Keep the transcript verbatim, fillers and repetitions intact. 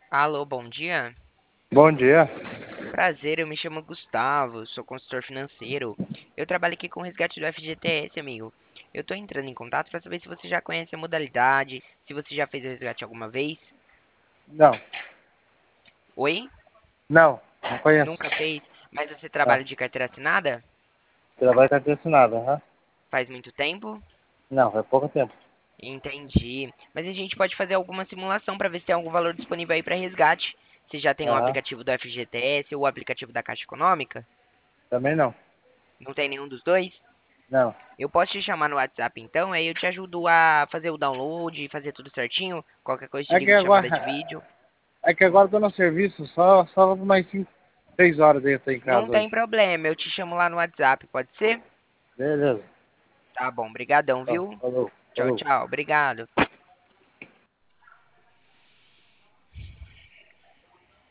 Alô, bom dia. Bom dia. Prazer, eu me chamo Gustavo, sou consultor financeiro. Eu trabalho aqui com o resgate do F G T S, amigo. Eu tô entrando em contato para saber se você já conhece a modalidade, se você já fez o resgate alguma vez. Não, Oi? não, não conheço. Nunca fez? Mas você Não, trabalha de carteira assinada? trabalho com assinado, aham. Faz muito tempo? Não, é pouco tempo. Entendi. Mas a gente pode fazer alguma simulação para ver se tem algum valor disponível aí para resgate. Você já tem o Aham, aplicativo do F G T S ou o aplicativo da Caixa Econômica? também não. Não tem nenhum dos dois? Não. Eu posso te chamar no WhatsApp então, aí eu te ajudo a fazer o download e fazer tudo certinho. Qualquer coisa eu te É que ligo de chamada de agora, vídeo. é que agora eu tô no serviço, só, só mais cinco, seis horas aí eu tô em Não casa tem hoje. problema, eu te chamo lá no WhatsApp, pode ser? Beleza. Tá bom, brigadão, Tá, viu? falou, Tchau, falou. tchau, obrigado.